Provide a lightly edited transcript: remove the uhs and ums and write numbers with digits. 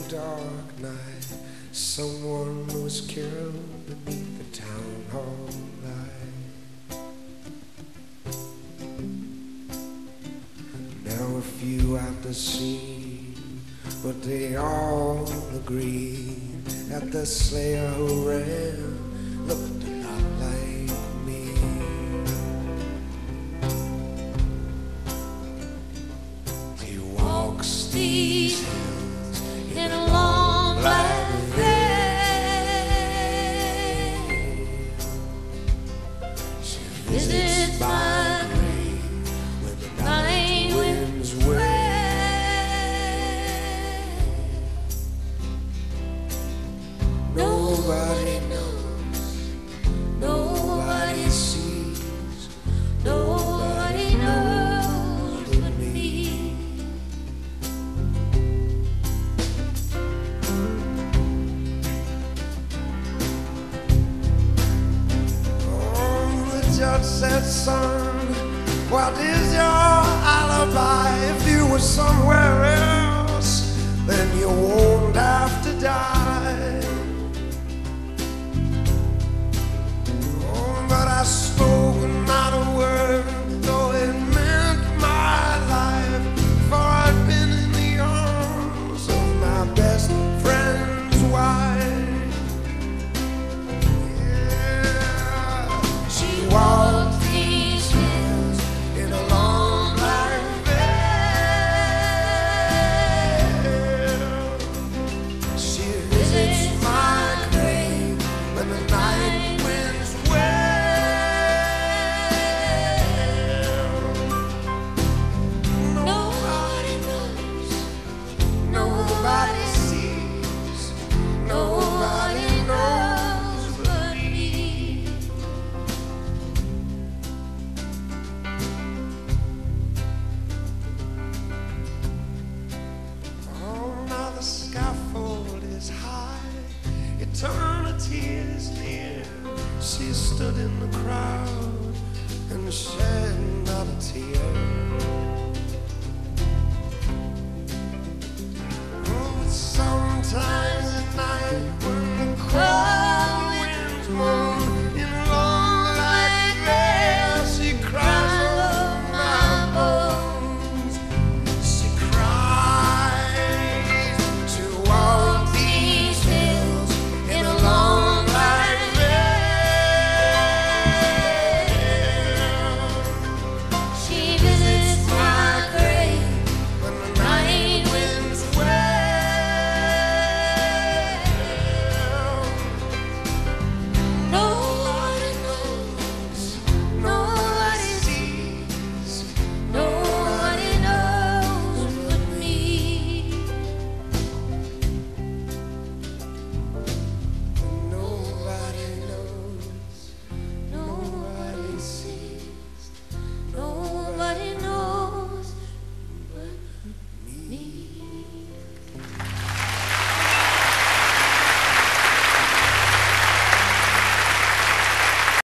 dark night, someone was killed beneath the town hall light. There were few at the scene, but they all agreed that the slayer who ran looked a lot like me. He walks these hills in a long black veil. She visits my grave when the night winds wail. Nobody knows, nobody sees, nobody knows but me. Oh, the judge said, son, what is your alibi? If you were somewhere else, then you won't have to die. But I spoke not a word, though it meant my life, for I'd been in the arms of my best friend's wife. Yeah, she walked these hills in a long black veil. She visits my grave when the night winds wail. Nobody sees, nobody knows but me. Oh, now the scaffold is high, eternity is near. She stood in the crowd and shed not a tear.